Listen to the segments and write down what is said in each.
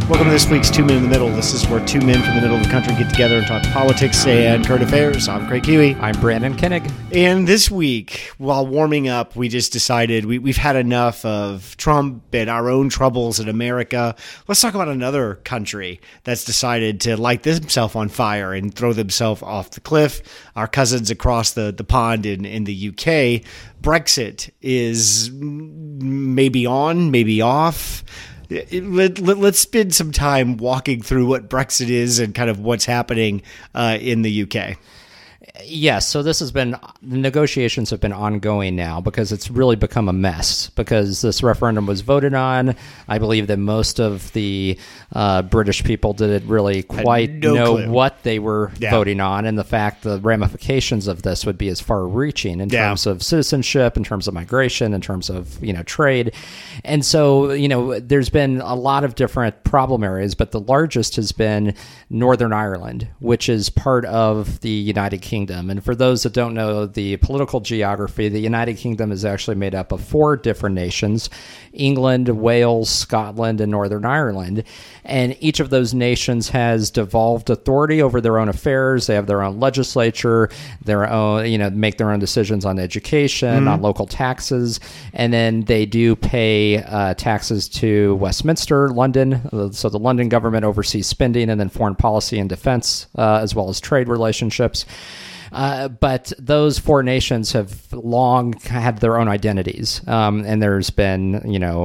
Welcome to this week's Two Men in the Middle. This is where two men from the middle of the country get together and talk politics and current affairs. I'm Craig Huey. I'm Brandon Koenig. And this week, while warming up, we just decided we've had enough of Trump and our own troubles in America. Let's talk about another country that's decided to light themselves on fire and throw themselves off the cliff. Our cousins across the pond in the UK. Brexit is maybe on, maybe off. Let's spend some time walking through what Brexit is and kind of what's happening in the UK. Yes, so the negotiations have been ongoing now because it's really become a mess because this referendum was voted on. I believe that most of the British people didn't really quite know what they were voting on, and the ramifications of this would be as far-reaching in terms of citizenship, in terms of migration, in terms of trade. And so there's been a lot of different problem areas, but the largest has been Northern Ireland, which is part of the United Kingdom. And for those that don't know the political geography, the United Kingdom is actually made up of four different nations: England, Wales, Scotland, and Northern Ireland. And each of those nations has devolved authority over their own affairs. They have their own legislature, their own, make their own decisions on education, on local taxes. And then they do pay taxes to Westminster, London. So the London government oversees spending and then foreign policy and defense, as well as trade relationships. But those four nations have long had their own identities, and there's been,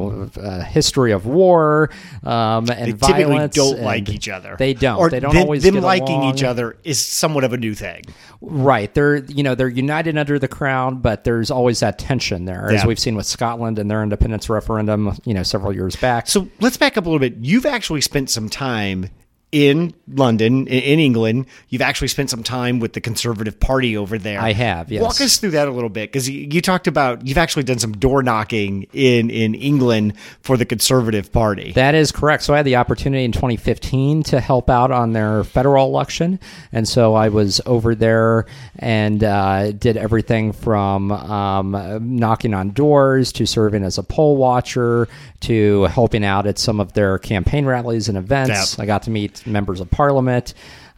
a history of war and they violence. They typically don't like each other. They don't. Or they don't always them get liking along. each other is somewhat of a new thing. Right. They're united under the crown, but there's always that tension there, as we've seen with Scotland and their independence referendum, several years back. So let's back up a little bit. You've actually spent some time in London, in England. You've actually spent some time with the Conservative Party over there. I have, yes. Walk us through that a little bit, because you talked about you've actually done some door knocking in England for the Conservative Party. That is correct. So I had the opportunity in 2015 to help out on their federal election, and so I was over there and did everything from knocking on doors to serving as a poll watcher to helping out at some of their campaign rallies and events. I got to meet members of parliament.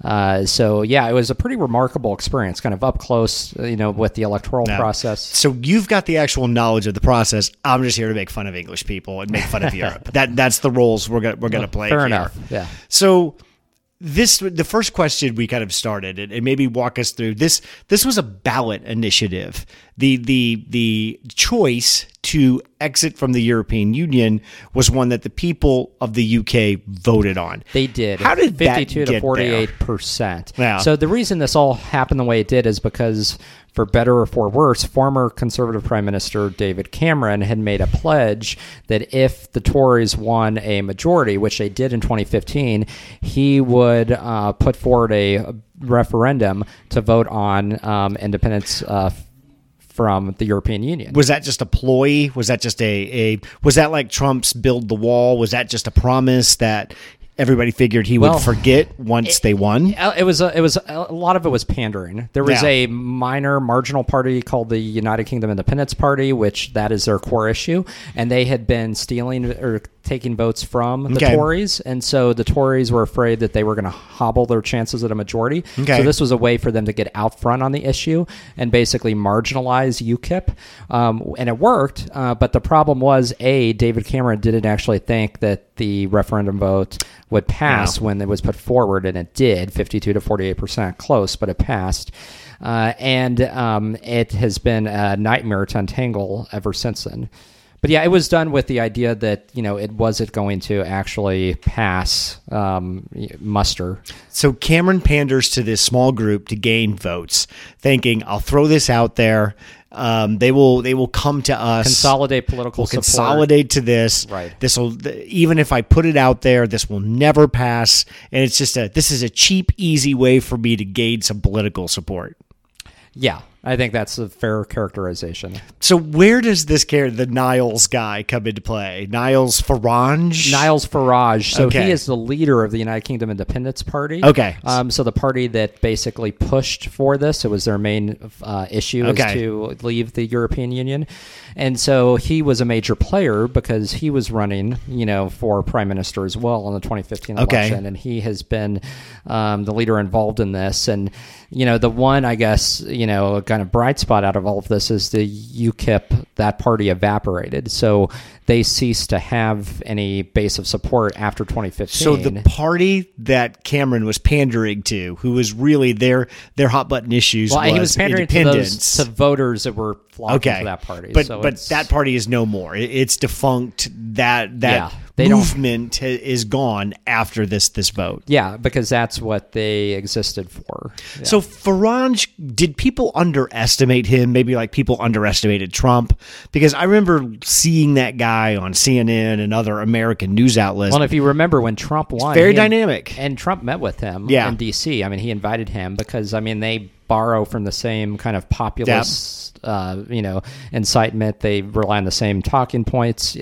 So it was a pretty remarkable experience, kind of up close, with the electoral process. So you've got the actual knowledge of the process. I'm just here to make fun of English people and make fun of Europe. That's the roles we're gonna play. Fair here. enough. Yeah. So the first question we kind of started, and maybe walk us through this. This was a ballot initiative. The choice to exit from the European Union was one that the people of the UK voted on. They did. How did 52 that to 48%. Yeah. So the reason this all happened the way it did is because, for better or for worse, former Conservative Prime Minister David Cameron had made a pledge that if the Tories won a majority, which they did in 2015, he would put forward a referendum to vote on independence from the European Union. Was that just a ploy? Was that just was that like Trump's build the wall? Was that just a promise that everybody figured he would forget once they won? It was a lot of it was pandering. There was a marginal party called the United Kingdom Independence Party, which that is their core issue, and they had been stealing or taking votes from the Tories, and so the Tories were afraid that they were going to hobble their chances at a majority. So this was a way for them to get out front on the issue and basically marginalize UKIP, and it worked. But the problem was, David Cameron didn't actually think that the referendum vote would pass when it was put forward, and it did, 52 to 48%, close, but it passed. And it has been a nightmare to untangle ever since then. But it was done with the idea that, it wasn't going to actually pass muster. So Cameron panders to this small group to gain votes, thinking, I'll throw this out there. They will come to us. Consolidate political support. Consolidate to this. Right. This will, even if I put it out there, this will never pass. And it's just this is a cheap, easy way for me to gain some political support. Yeah. I think that's a fair characterization. So where does the Niles guy come into play? Niles Farage? Niles Farage. So Okay. he is the leader of the United Kingdom Independence Party. Okay. So the party that basically pushed for this, it was their main issue, is Okay. to leave the European Union. And so he was a major player because he was running, for prime minister as well in the 2015 Okay. election. And he has been the leader involved in this. And, the one, I guess, kind of bright spot out of all of this is the UKIP, that party evaporated. So they ceased to have any base of support after 2015. So the party that Cameron was pandering to, who was really their hot button issues, well, was he was pandering to independence. those to voters that were flocking Okay, to that party. but So but it's- that party is no more. It's defunct. That Yeah, they don't- movement is gone after this vote. yeah, because that's what they existed for. Yeah. So Farage, did people underestimate him? Maybe like people underestimated Trump, because I remember seeing that guy on CNN and other American news outlets. Well, if you remember when Trump won, very he- dynamic. and Trump met with him Yeah. in D.C. I mean, he invited him because, they borrow from the same kind of populist, incitement. They rely on the same talking points.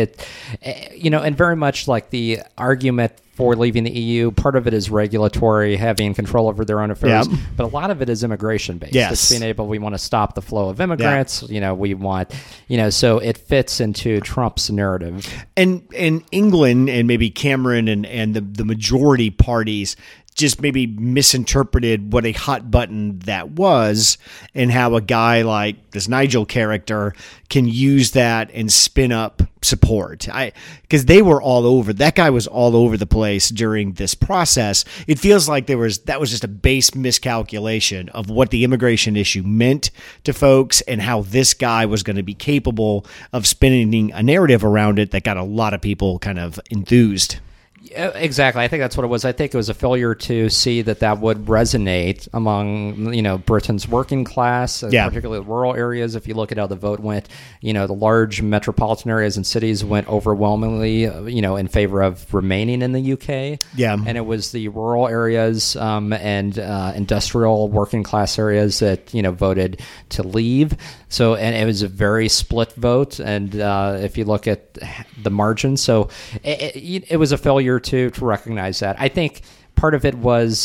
And very much like the argument for leaving the EU, part of it is regulatory, having control over their own affairs, Yeah. but a lot of it is immigration based. Yes. It's being we want to stop the flow of immigrants. We want, so it fits into Trump's narrative. And England and maybe Cameron and the majority parties just maybe misinterpreted what a hot button that was, and how a guy like this Nigel character can use that and spin up support. Because they were all over. That guy was all over the place during this process. It feels like that was just a base miscalculation of what the immigration issue meant to folks, and how this guy was going to be capable of spinning a narrative around it that got a lot of people kind of enthused. Exactly. I think that's what it was. I think it was a failure to see that would resonate among, Britain's working class, particularly the rural areas. If you look at how the vote went, the large metropolitan areas and cities went overwhelmingly, in favor of remaining in the UK. Yeah. And it was the rural areas and industrial working class areas that, voted to leave. So, and it was a very split vote. And if you look at the margin, so it was a failure to recognize that. I think part of it was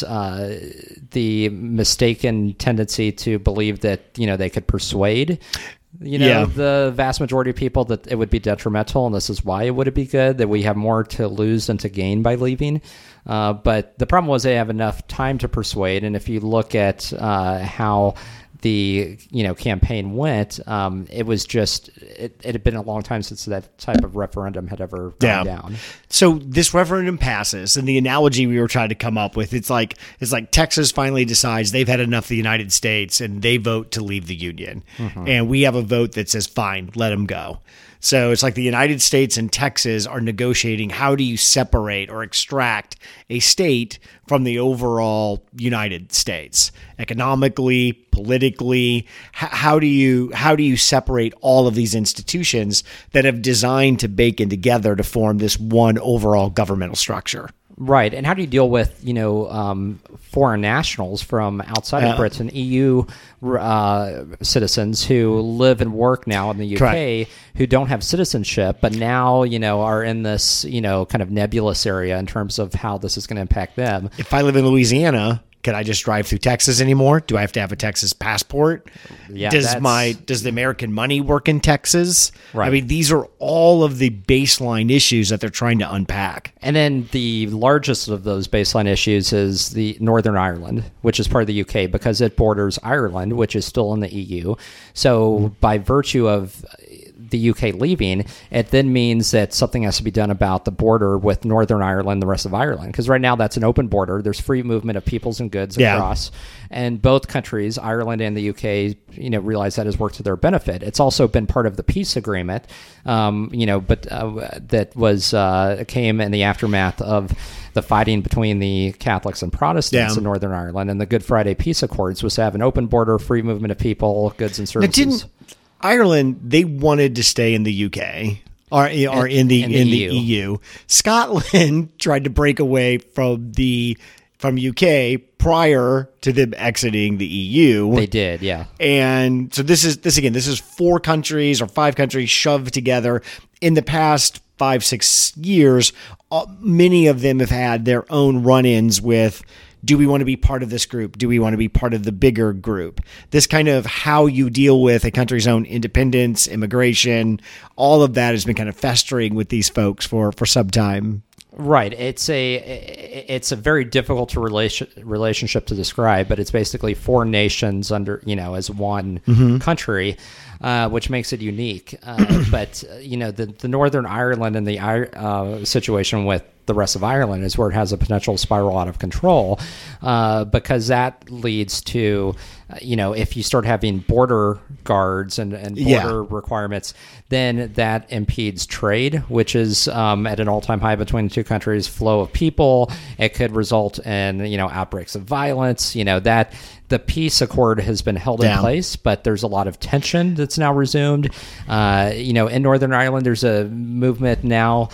the mistaken tendency to believe that, they could persuade, the vast majority of people that it would be detrimental, and this is why it would be good, that we have more to lose than to gain by leaving. But the problem was they have enough time to persuade. And if you look at how the campaign went, it was just it had been a long time since that type of referendum had ever gone down. So this referendum passes, and the analogy we were trying to come up with, it's like Texas finally decides they've had enough of the United States and they vote to leave the Union. And we have a vote that says, fine, let them go. So it's like the United States and Texas are negotiating, how do you separate or extract a state from the overall United States? Economically, politically, how do you separate all of these institutions that have designed to bake in together to form this one overall governmental structure? Right. And how do you deal with, foreign nationals from outside of Britain, EU citizens who live and work now in the UK, Correct, who don't have citizenship, but now, are in this, kind of nebulous area in terms of how this is going to impact them? If I live in Louisiana, can I just drive through Texas anymore? Do I have to have a Texas passport? Yeah, does the American money work in Texas? Right. I mean, these are all of the baseline issues that they're trying to unpack. And then the largest of those baseline issues is the Northern Ireland, which is part of the UK because it borders Ireland, which is still in the EU. So by virtue of the UK leaving, it then means that something has to be done about the border with Northern Ireland and the rest of Ireland. Because right now that's an open border. There's free movement of peoples and goods across. And both countries, Ireland and the UK, realize that has worked to their benefit. It's also been part of the peace agreement, that was came in the aftermath of the fighting between the Catholics and Protestants in Northern Ireland. And the Good Friday Peace Accords was to have an open border, free movement of people, goods and services. Ireland, they wanted to stay in the UK or in the EU. Scotland tried to break away from UK prior to them exiting the EU. They did, yeah. And so this is 4 countries or 5 countries shoved together. In the past 5-6 years, many of them have had their own run-ins with, do we want to be part of this group? Do we want to be part of the bigger group? This kind of how you deal with a country's own independence, immigration, all of that has been kind of festering with these folks for some time. Right. It's a very difficult relationship to describe, but it's basically 4 nations under, as one country, which makes it unique. But the Northern Ireland and the situation with the rest of Ireland is where it has a potential to spiral out of control, because that leads to, if you start having border guards and border requirements, then that impedes trade, which is at an all-time high between the two countries, flow of people. It could result in, outbreaks of violence, that the peace accord has been held in place, but there's a lot of tension that's now resumed. In Northern Ireland, there's a movement now,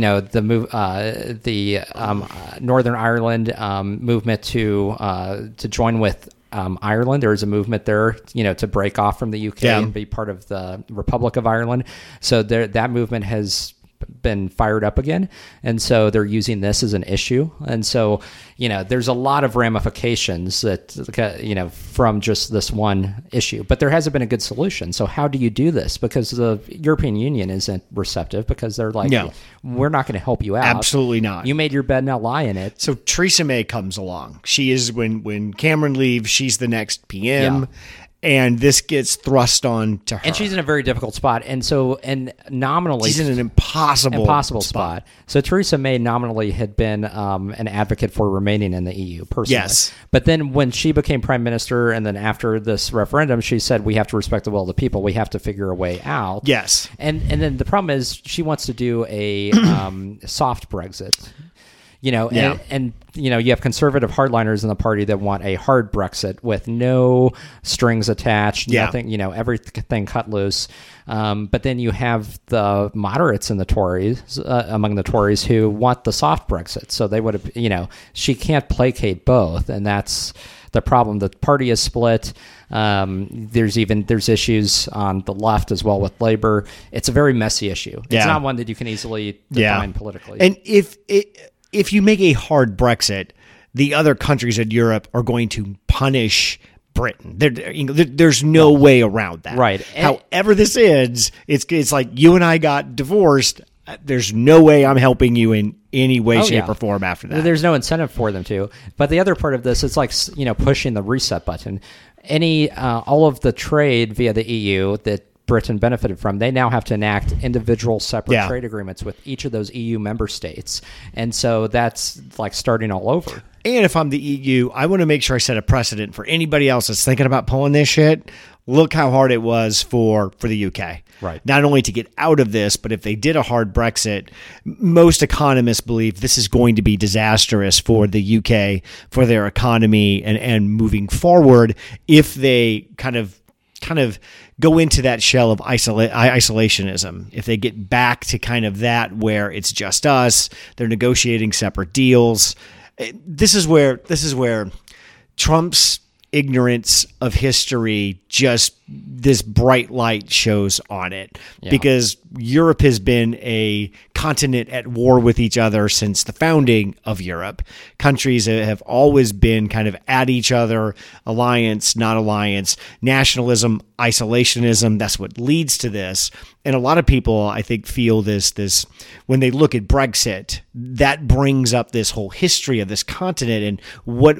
the Northern Ireland movement to join with Ireland. There is a movement there, to break off from the UK and be part of the Republic of Ireland. So that movement has been fired up again, and so they're using this as an issue. And so there's a lot of ramifications that from just this one issue, but there hasn't been a good solution. So how do you do this? Because the European Union isn't receptive, because they're like, no, we're not going to help you out. Absolutely not. You made your bed, now lie in it. So Theresa May comes along. She is, when Cameron leaves, she's the next PM. And this gets thrust on to her. And she's in a very difficult spot. And nominally, she's in an impossible spot. So Theresa May nominally had been an advocate for remaining in the EU personally. Yes. But then when she became prime minister, and then after this referendum, she said, we have to respect the will of the people. We have to figure a way out. Yes. And then the problem is she wants to do a soft Brexit. And you have conservative hardliners in the party that want a hard Brexit with no strings attached, nothing, everything cut loose. But then you have the moderates in the Tories, among the Tories, who want the soft Brexit. So they would have, she can't placate both, and that's the problem. The party is split. There's issues on the left as well with Labour. It's a very messy issue. It's not one that you can easily define politically. And if you make a hard Brexit, the other countries in Europe are going to punish Britain. There's no way around that. Right. However this ends, it's like you and I got divorced. There's no way I'm helping you in any way, shape, or form after that. There's no incentive for them to. But the other part of this, it's like, pushing the reset button. All of the trade via the EU that Britain benefited from, they now have to enact individual separate trade agreements with each of those EU member states. And so that's like starting all over. And if I'm the EU, I want to make sure I set a precedent for anybody else that's thinking about pulling this shit. Look how hard it was for the UK. Right. Not only to get out of this, but if they did a hard Brexit, most economists believe this is going to be disastrous for the UK, for their economy, and moving forward if they kind of go into that shell of isolationism. If they get back to kind of that where it's just us, they're negotiating separate deals. This is where Trump's ignorance of history, just this bright light shows on it, because Europe has been a continent at war with each other since the founding of Europe. Countries have always been kind of at each other, alliance, not alliance, nationalism, isolationism. That's what leads to this. And a lot of people, I think, feel this when they look at Brexit, that brings up this whole history of this continent and what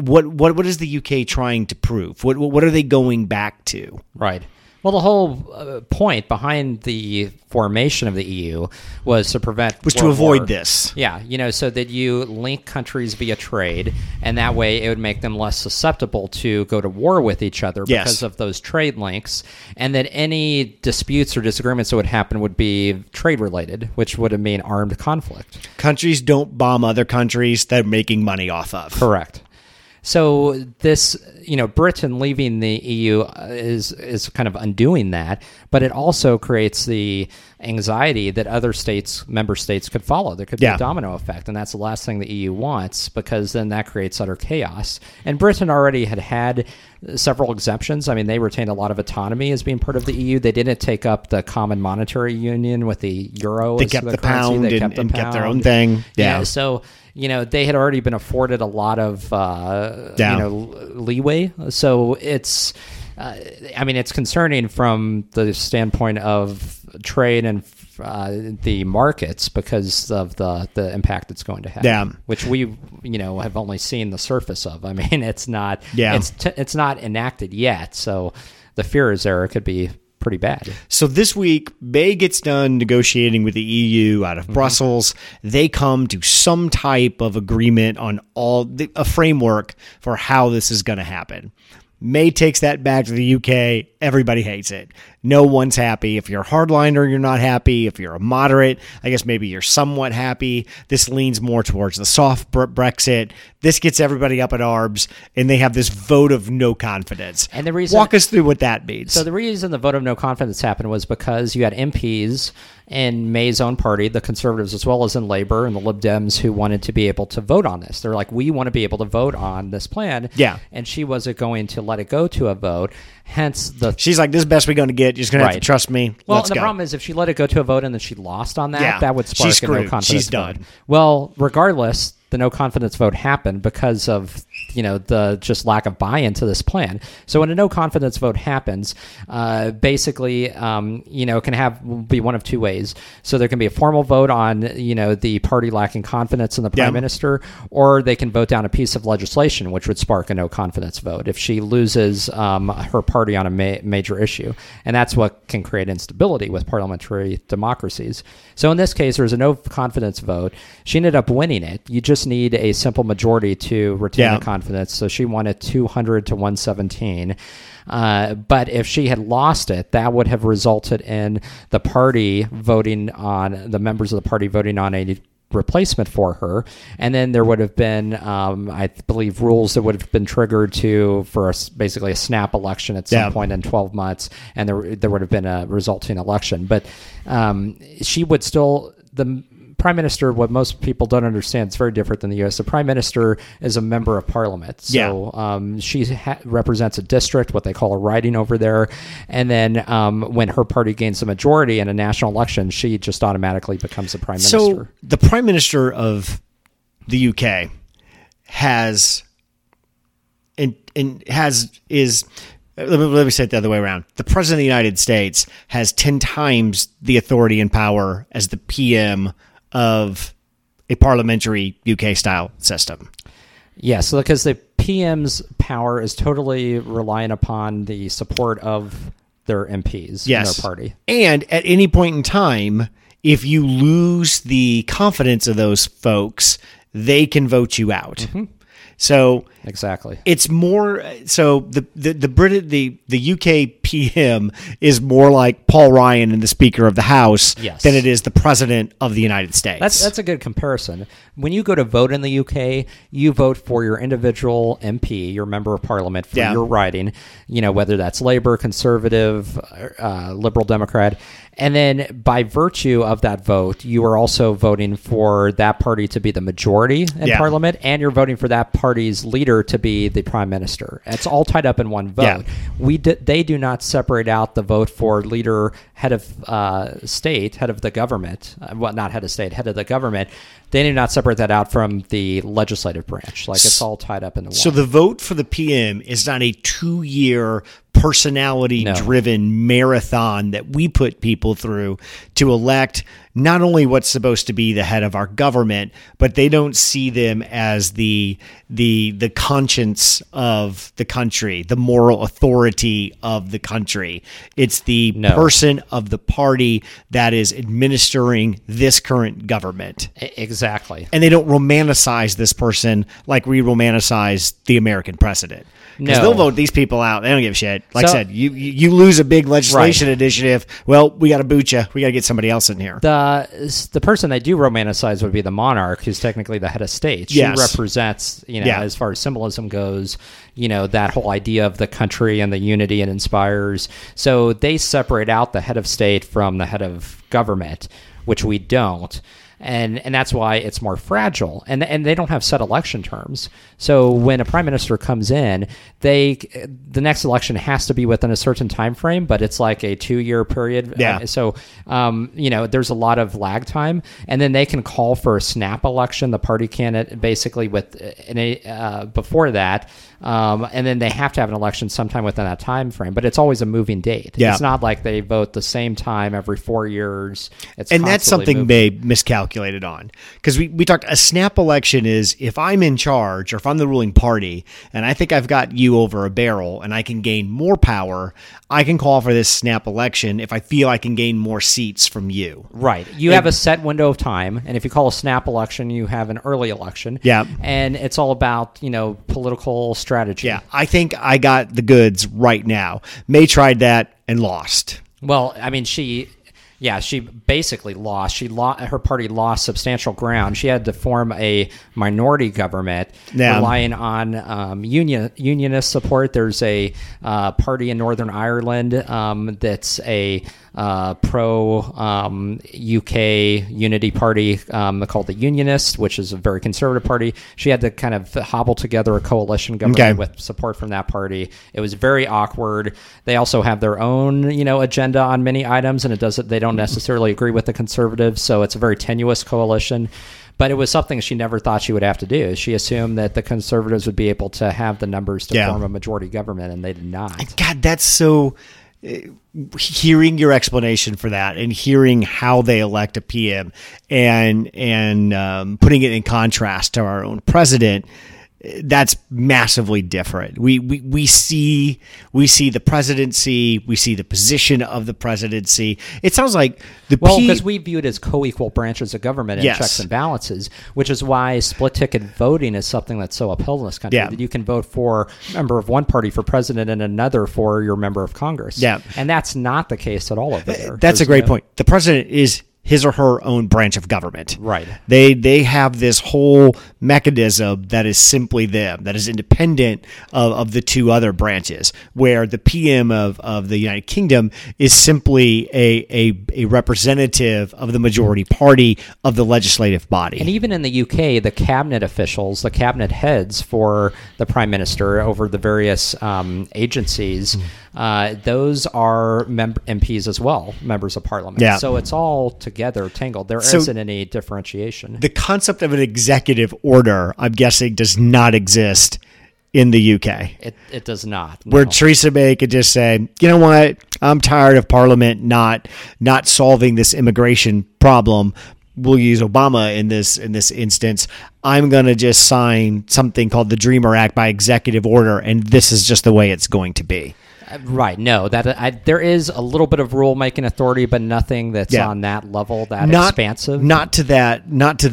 is the UK trying to prove? What are they going back to? Right. Well, the whole point behind the formation of the EU was to avoid this. Yeah, so that you link countries via trade, and that way it would make them less susceptible to go to war with each other because of those trade links, and that any disputes or disagreements that would happen would be trade-related, which would mean armed conflict. Countries don't bomb other countries they're making money off of. Correct. So this, Britain leaving the EU is kind of undoing that, but it also creates the anxiety that other member states could follow. There could be a domino effect, and that's the last thing the EU wants, because then that creates utter chaos. And Britain already had several exemptions. I mean, they retained a lot of autonomy as being part of the EU. They didn't take up the common monetary union with the euro. They kept the pound and kept their own thing. Yeah. So they had already been afforded a lot of leeway. So it's it's concerning from the standpoint of trade and the markets, because of the impact it's going to have, which we have only seen the surface of. I mean, it's not it's not enacted yet, so the fear is there it could be pretty bad. So this week, May gets done negotiating with the EU out of Brussels. They come to some type of agreement on a framework for how this is going to happen. May takes that back to the UK. Everybody hates it. No one's happy. If you're a hardliner, you're not happy. If you're a moderate, I guess maybe you're somewhat happy. This leans more towards the soft Brexit. This gets everybody up at arms, and they have this vote of no confidence. And the reason, walk us through what that means. So the reason the vote of no confidence happened was because you had MPs in May's own party, the Conservatives, as well as in Labour and the Lib Dems, who wanted to be able to vote on this. They're like, we want to be able to vote on this plan. Yeah. And she wasn't going to let it go to a vote. Hence she's like, this is the best we're going to get. You're just going to have to trust me. Well, Let's the go. problem is if she let it go to a vote and then she lost on that, that would spark she's a no screwed. confidence She's done. vote. Well, regardless, the no confidence vote happened because of the just lack of buy-in to this plan. So when a no confidence vote happens, basically, it can be one of two ways. So there can be a formal vote on the party lacking confidence in the prime minister, or they can vote down a piece of legislation which would spark a no confidence vote if she loses her party on a major issue, and that's what can create instability with parliamentary democracies. So in this case, there's a no confidence vote. She ended up winning it. You just need a simple majority to retain the confidence. So she won it 200 to 117. But if she had lost it, that would have resulted in the members of the party voting on a replacement for her, and then there would have been, I believe, rules that would have been triggered for basically a snap election at some point in 12 months, and there would have been a resulting election. But she would still, the prime minister, what most people don't understand, it's very different than the U.S. The prime minister is a member of parliament. So she represents a district, what they call a riding over there. And then when her party gains a majority in a national election, she just automatically becomes the prime minister. So the prime minister of the UK has let me say it the other way around. The president of the United States has 10 times the authority and power as the PM of a parliamentary UK-style system. Yes, because the PM's power is totally reliant upon the support of their MPs in their party. And at any point in time, if you lose the confidence of those folks, they can vote you out. Mm-hmm. So exactly, it's more so the UK PM is more like Paul Ryan and the Speaker of the House than it is the President of the United States. That's a good comparison. When you go to vote in the UK, you vote for your individual MP, your member of Parliament, for your riding. Whether that's Labour, Conservative, Liberal, Democrat. And then by virtue of that vote, you are also voting for that party to be the majority in Parliament, and you're voting for that party's leader to be the prime minister. It's all tied up in one vote. They do not separate out the vote for leader, head of state, head of the government. Not head of state, head of the government. They do not separate that out from the legislative branch. It's all tied up in the one. So the vote for the PM is not a 2-year personality-driven marathon that we put people through to elect not only what's supposed to be the head of our government, but they don't see them as the conscience of the country, the moral authority of the country. It's the person of the party that is administering this current government. Exactly. And they don't romanticize this person like we romanticize the American president. Because they'll vote these people out. They don't give a shit. it. Like I said, you lose a big legislation initiative. Well, we got to boot you. We got to get somebody else in here. The person they do romanticize would be the monarch, who's technically the head of state. She represents, as far as symbolism goes, that whole idea of the country and the unity it inspires. So they separate out the head of state from the head of government, which we don't. And that's why it's more fragile. And they don't have set election terms. So when a prime minister comes in, the next election has to be within a certain time frame, but it's like a 2-year period. Yeah. So there's a lot of lag time, and then they can call for a snap election. The party candidate basically before that, and then they have to have an election sometime within that time frame. But it's always a moving date. Yeah. It's not like they vote the same time every 4 years. And that's something they miscalculated on, because we talked a snap election is if I'm in charge or if I'm the ruling party and I think I've got you over a barrel and I can gain more power, I can call for this snap election if I feel I can gain more seats from you. Right. You have a set window of time, and if you call a snap election, you have an early election. Yeah. And it's all about, political strategy. Yeah. I think I got the goods right now. May tried that and lost. Well, I mean, she basically lost. Her party lost substantial ground. She had to form a minority government relying on unionist support. There's a party in Northern Ireland that's a pro-UK unity party called the Unionists, which is a very conservative party. She had to kind of hobble together a coalition government with support from that party. It was very awkward. They also have their own, agenda on many items, and they don't necessarily agree with the Conservatives, so it's a very tenuous coalition. But it was something she never thought she would have to do. She assumed that the Conservatives would be able to have the numbers to form a majority government, and they did not. God, that's so... Hearing your explanation for that and hearing how they elect a PM and putting it in contrast to our own president, that's massively different. We see the presidency, we see the position of the presidency. It sounds like because we view it as co-equal branches of government and checks and balances, which is why split ticket voting is something that's so upheld in this country. That you can vote for a member of one party for president and another for your member of Congress. Yeah. And that's not the case at all over there. That's a great point. The president is his or her own branch of government. Right. They have this whole mechanism that is simply them, that is independent of the two other branches, where the PM of the United Kingdom is simply a representative of the majority party of the legislative body. And even in the UK, the cabinet officials, the cabinet heads for the prime minister over the various agencies, those are MPs as well, members of parliament. Yeah. So it's all together tangled. There isn't any differentiation. The concept of an executive order, I'm guessing, does not exist in the UK. It does not. Where Theresa May could just say, you know what, I'm tired of Parliament not solving this immigration problem. We'll use Obama in this instance. I'm going to just sign something called the Dreamer Act by executive order, and this is just the way it's going to be. Right. No, there is a little bit of rulemaking authority, but nothing that's on that level, expansive. Not to that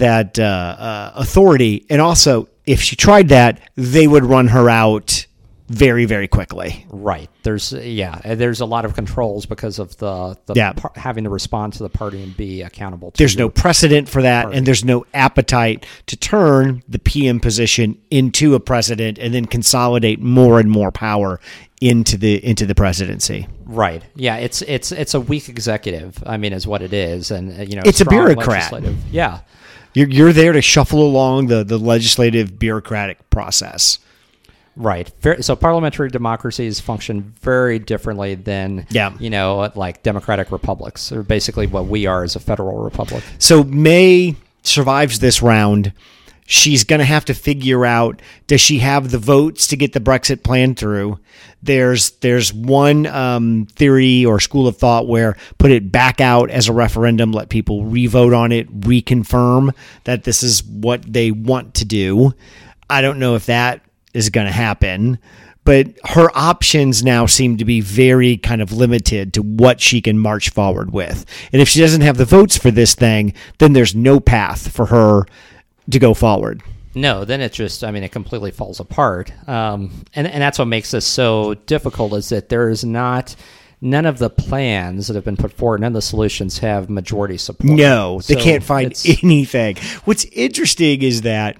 authority. And also, if she tried that, they would run her out very, very quickly. Right. There's a lot of controls because of having to respond to the party and be accountable to There's no precedent for that, party. And there's no appetite to turn the PM position into a president and then consolidate more and more power into the presidency. Right. Yeah, it's a weak executive, I mean, is what it is, and it's a bureaucrat. Yeah. You're there to shuffle along the legislative bureaucratic process. Right. So parliamentary democracies function very differently than, like democratic republics, or basically what we are as a federal republic. So May survives this round. She's going to have to figure out, does she have the votes to get the Brexit plan through? There's one theory or school of thought where put it back out as a referendum, let people re-vote on it, reconfirm that this is what they want to do. I don't know if that is going to happen, but her options now seem to be very kind of limited to what she can march forward with. And if she doesn't have the votes for this thing, then there's no path for her to go forward. No, then it just, I mean, it completely falls apart. And that's what makes this so difficult is that there is none of the plans that have been put forward, none of the solutions have majority support. No, they So can't find anything. What's interesting is that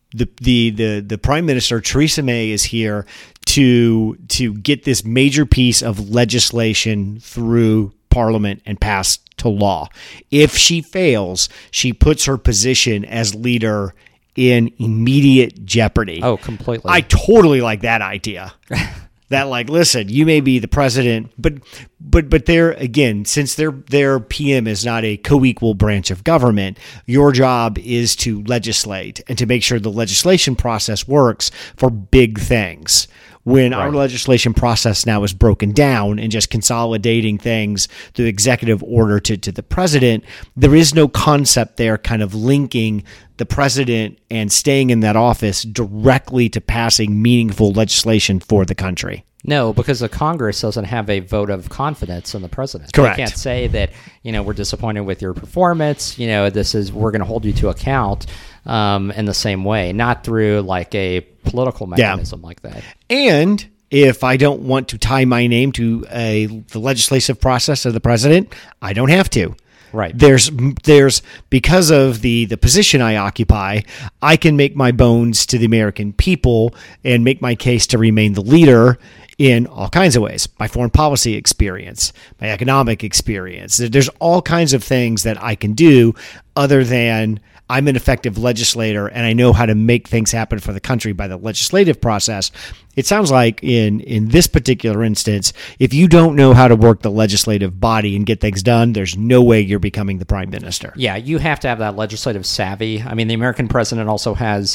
the Prime Minister, Theresa May, is here to get this major piece of legislation through Parliament and passed to law. If she fails, she puts her position as leader in immediate jeopardy. Oh, completely. I totally like that idea. That, like, listen, you may be the president, but they're, again, since their PM is not a co-equal branch of government, your job is to legislate and to make sure the legislation process works for big things. When our legislation process now is broken down and just consolidating things through executive order to the president, there is no concept there kind of linking the president and staying in that office directly to passing meaningful legislation for the country. No, because the Congress doesn't have a vote of confidence in the president. Correct. They can't say that, we're disappointed with your performance. We're going to hold you to account in the same way, not through like a political mechanism like that. And if I don't want to tie my name to the legislative process of the president, I don't have to. Right. There's because of the position I occupy, I can make my bones to the American people and make my case to remain the leader in all kinds of ways. My foreign policy experience, my economic experience. There's all kinds of things that I can do other than I'm an effective legislator and I know how to make things happen for the country by the legislative process. It sounds like in this particular instance, if you don't know how to work the legislative body and get things done, there's no way you're becoming the prime minister. Yeah, you have to have that legislative savvy. I mean, the American president also has,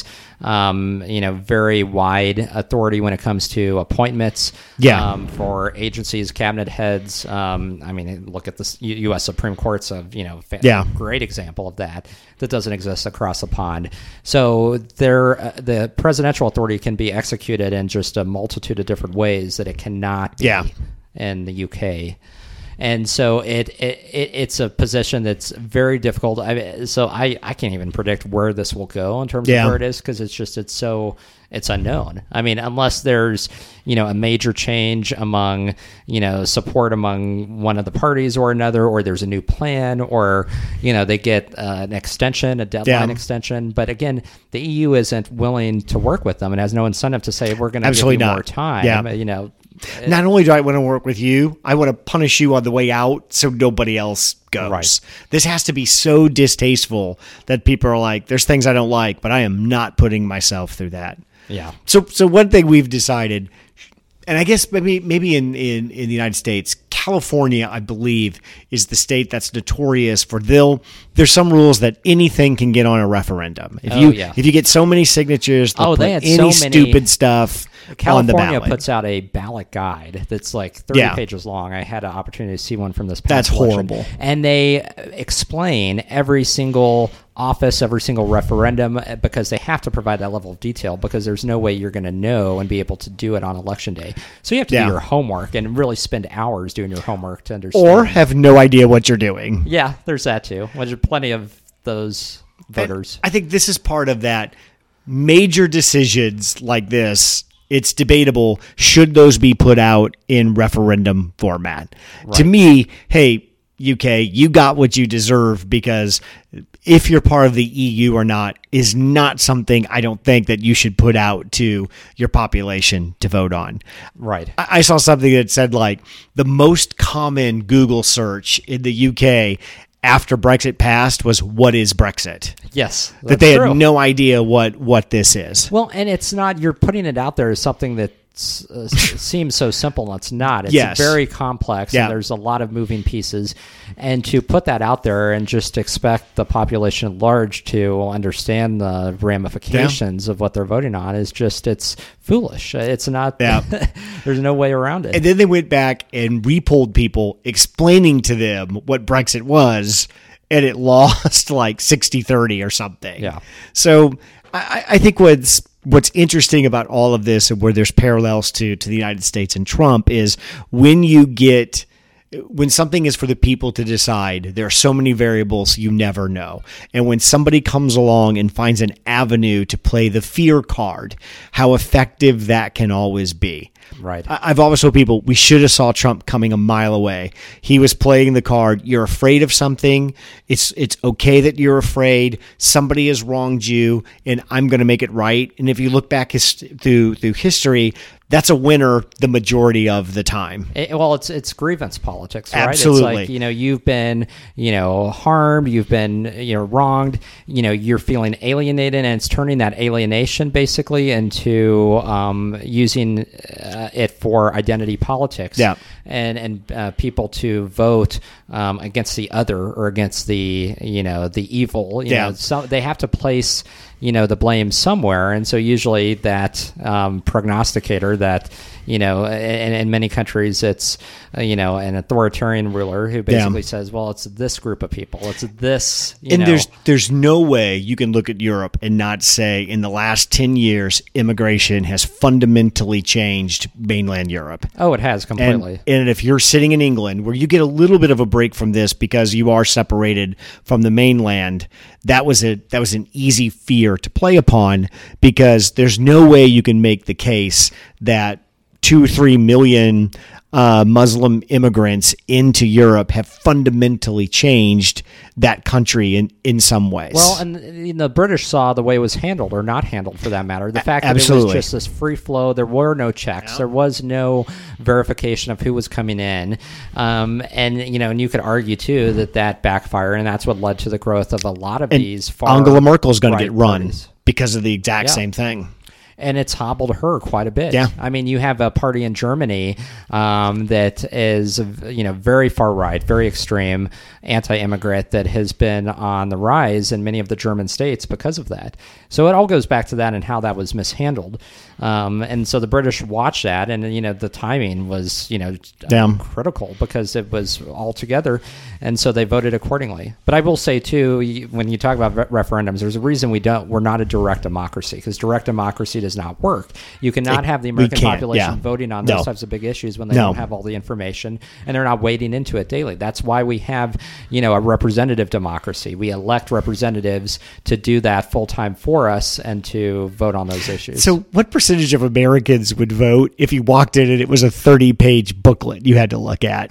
very wide authority when it comes to appointments for agencies, cabinet heads. Look at the U.S. Supreme Court's great example of that doesn't exist across the pond. So the presidential authority can be executed in just a multitude of different ways that it cannot be in the UK. And so it's a position that's very difficult. I can't even predict where this will go in terms of where it is, because it's unknown. I mean, unless there's a major change among support among one of the parties or another, or there's a new plan, or they get an extension, a deadline extension. But again, the EU isn't willing to work with them and has no incentive to say we're going to give you more time. Not only do I want to work with you, I want to punish you on the way out so nobody else goes. Right. This has to be so distasteful that people are like, there's things I don't like, but I am not putting myself through that. Yeah. So one thing we've decided, and I guess maybe in the United States, California, I believe, is the state that's notorious for there's some rules that anything can get on a referendum. If you get so many signatures, they'll put any stupid stuff on the ballot. California puts out a ballot guide that's like 30 pages long. I had an opportunity to see one from this past That's election. horrible. And they explain every single office, every single referendum, because they have to provide that level of detail, because there's no way you're going to know and be able to do it on election day. So you have to do your homework and really spend hours doing your homework to understand. Or have no idea what you're doing. Yeah, there's that too. There's plenty of those voters. I think this is part of that. Major decisions like this, it's debatable, should those be put out in referendum format? Right. To me, hey, UK, you got what you deserve, because if you're part of the EU or not is not something I don't think that you should put out to your population to vote on. Right. I saw something that said like the most common Google search in the UK after Brexit passed was, what is Brexit? Yes. That they had no idea what this is. Well, and it's not, you're putting it out there as something that seems so simple, and it's not. It's very complex, and there's a lot of moving pieces. And to put that out there and just expect the population at large to understand the ramifications of what they're voting on is just, it's foolish. It's not, there's no way around it. And then they went back and repolled people, explaining to them what Brexit was, and it lost like 60-30 or something. Yeah. So I think what's interesting about all of this, and where there's parallels to the United States and Trump, is when you get when something is for the people to decide, there are so many variables you never know. And when somebody comes along and finds an avenue to play the fear card, how effective that can always be. Right. I've always told people we should have saw Trump coming a mile away. He was playing the card. You're afraid of something. It's okay that you're afraid. Somebody has wronged you, and I'm going to make it right. And if you look back through history, that's a winner the majority of the time. It's grievance politics, right? Absolutely. It's like, you've been, harmed, you've been, wronged, you're feeling alienated, and it's turning that alienation basically into using it for identity politics. Yeah. And people to vote against the other or against the, the evil. So they have to place the blame somewhere. And so usually that prognosticator that, in many countries, it's, an authoritarian ruler who basically says, well, it's this group of people. It's this, And there's no way you can look at Europe and not say in the last 10 years, immigration has fundamentally changed mainland Europe. Oh, it has completely. And if you're sitting in England, where you get a little bit of a break from this because you are separated from the mainland, that was an easy fear to play upon, because there's no way you can make the case that 2 or 3 million Muslim immigrants into Europe have fundamentally changed that country in some ways. Well, and the British saw the way it was handled, or not handled for that matter. The fact that Absolutely. It was just this free flow, there were no checks, there was no verification of who was coming in, and you could argue too that backfired, and that's what led to the growth of a lot of these far Angela Merkel is going to get run parties. because of the exact same thing. And it's hobbled her quite a bit. Yeah. I mean, you have a party in Germany that is, very far right, very extreme, anti-immigrant, that has been on the rise in many of the German states because of that. So it all goes back to that and how that was mishandled. And so the British watched that, and the timing was critical because it was all together, and so they voted accordingly. But I will say too, when you talk about referendums, there's a reason we're not a direct democracy, because direct democracy does not work. You cannot have the American population voting on those types of big issues when they don't have all the information and they're not wading into it daily. That's why we have a representative democracy. We elect representatives to do that full time for us and to vote on those issues. So what percentage of Americans would vote if you walked in and it was a 30-page booklet you had to look at?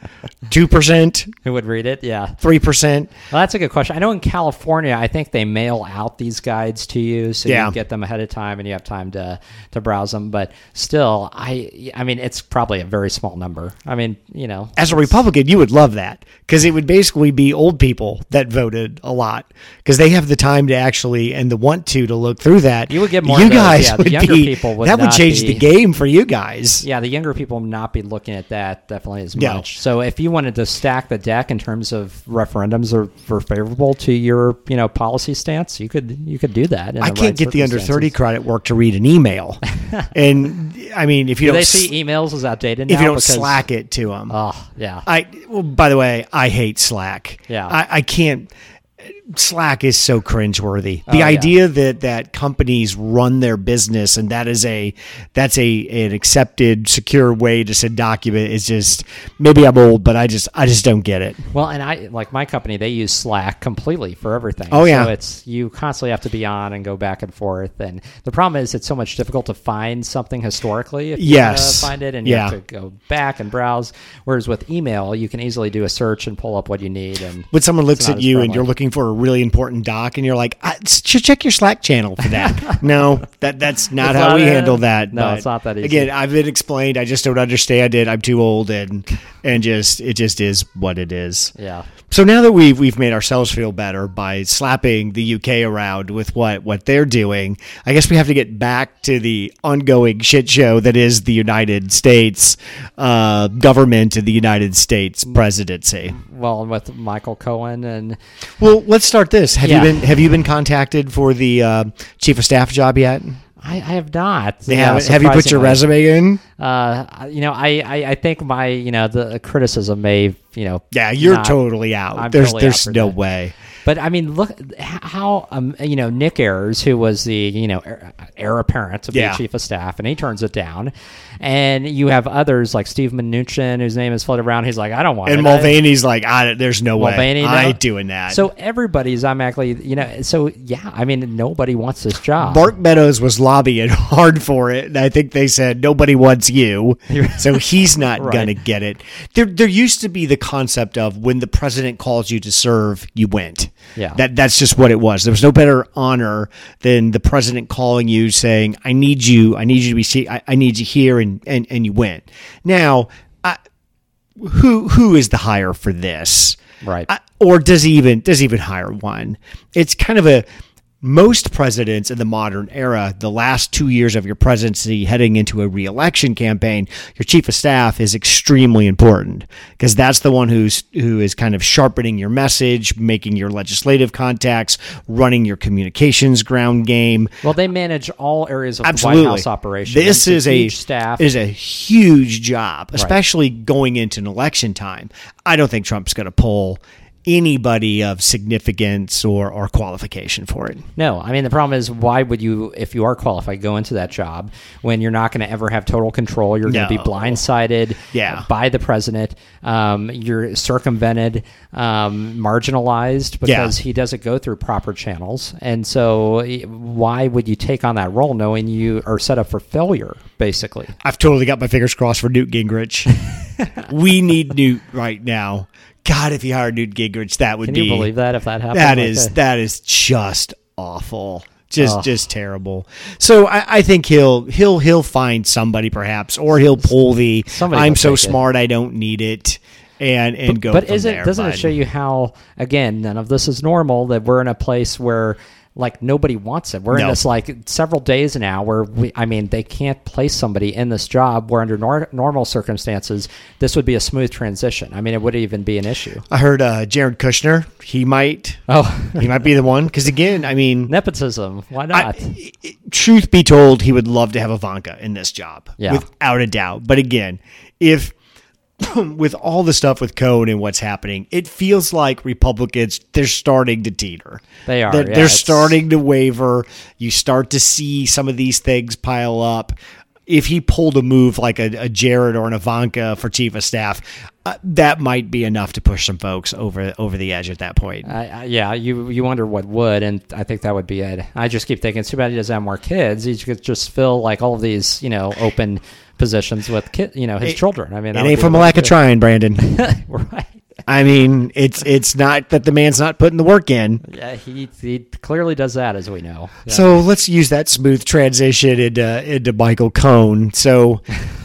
2%? Who would read it? Yeah. 3%? Well, that's a good question. I know in California, I think they mail out these guides to you, so you get them ahead of time and you have time to browse them. But still, I mean, it's probably a very small number. I mean, As a Republican, you would love that, because it would basically be old people that voted a lot, because they have the time to actually and the want to look through that. You would get more. You of those. guys Yeah, would the younger be, people would that would not change be, the game for you guys. Yeah, the younger people would not be looking at that definitely as No. much. So if you wanted to stack the deck in terms of referendums were favorable to your policy stance, you could do that. I can't get the under 30 crowd at work to read an email, and I mean, if you Do don't they see emails as outdated now? if you don't Slack it to them. Oh yeah. By the way, I hate Slack. Yeah. I can't. Slack is so cringeworthy. Oh, The yeah. idea that companies run their business and that's an accepted, secure way to send document is just, maybe I'm old, but I just don't get it. Well, and I like my company, they use Slack completely for everything. Oh, yeah. So it's, you constantly have to be on and go back and forth. And the problem is it's so much difficult to find something historically if you Yes. find it, and you Yeah. have to go back and browse. Whereas with email, you can easily do a search and pull up what you need. And When someone looks not at as you and friendly. you're looking for a really important doc and you're like, check your Slack channel for that. No, that's not It's how not we a- handle that. no, But it's not that easy. Again, I've been explained. I just don't understand it. I'm too old, and it just is what it is. yeah. So now that we've made ourselves feel better by slapping the UK around with what they're doing, I guess we have to get back to the ongoing shit show that is the United States government and the United States presidency. Well, with Michael Cohen and Well, let's start this. Have Yeah. you been contacted for the chief of staff job yet? I have not. They haven't. Have you put your surprisingly. resume in? I think the criticism may, Yeah, you're not- totally out. I'm There's totally out for no that. way. But I mean, look how Nick Ayers, who was the heir apparent to be chief of staff, and he turns it down. And you have others like Steve Mnuchin, whose name is floated around. He's like, I don't want it. And Mulvaney's like, there's no way. I ain't doing that. So everybody's automatically, so yeah, I mean, nobody wants this job. Mark Meadows was lobbying hard for it, and I think they said, nobody wants you, so he's not Right. going to get it. There used to be the concept of when the president calls you to serve, you went. Yeah. That's just what it was. There was no better honor than the president calling you saying, I need you to be, I need you here, and you went. Now, who is the hire for this? Right. Or does he even hire one? It's kind of most presidents in the modern era, the last 2 years of your presidency heading into a re-election campaign, your chief of staff is extremely important because that's the one who is kind of sharpening your message, making your legislative contacts, running your communications ground game. Well, they manage all areas of Absolutely. the White House operation. This is staff. Is a huge job, especially going into an election time. I don't think Trump's going to pull anybody of significance or qualification for it. No, I mean, the problem is, why would you, if you are qualified, go into that job when you're not going to ever have total control? You're going to be blindsided by the president. You're circumvented, marginalized because he doesn't go through proper channels. And so why would you take on that role knowing you are set up for failure, basically? I've totally got my fingers crossed for Newt Gingrich. We need Newt right now. God, if you hired Newt Gingrich, that would Can be... you believe that if that happened? That is just awful. Just terrible. So I think he'll find somebody perhaps, or he'll pull the I'm so smart I don't need it and go. But doesn't it show you how, again, none of this is normal, that we're in a place where like nobody wants it. We're in this like several days now where they can't place somebody in this job where under normal circumstances this would be a smooth transition. I mean, it wouldn't even be an issue. I heard Jared Kushner, he might be the one, because again, I mean, nepotism. Why not? Truth be told, he would love to have Ivanka in this job, without a doubt. But again, if with all the stuff with Cohen and what's happening, it feels like Republicans, they're starting to teeter. They are. They're starting to waver. You start to see some of these things pile up. If he pulled a move like a Jared or an Ivanka for chief of staff, that might be enough to push some folks over the edge at that point. You wonder what would, and I think that would be it. I just keep thinking, it's too bad he doesn't have more kids. He could just fill like all of these, open positions with his children. I mean, it ain't from a lack of trying, Brandon. Right. I mean, it's not that the man's not putting the work in. Yeah, he clearly does that, as we know. Yeah. So let's use that smooth transition into Michael Cohen. So,